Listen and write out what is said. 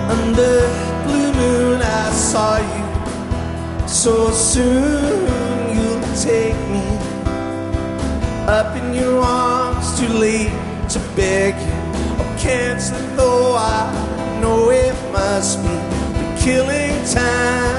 Under blue moon I saw you. So soon you'll take me up in your arms, too late to beg you or cancel it, though I know it must be the killing time.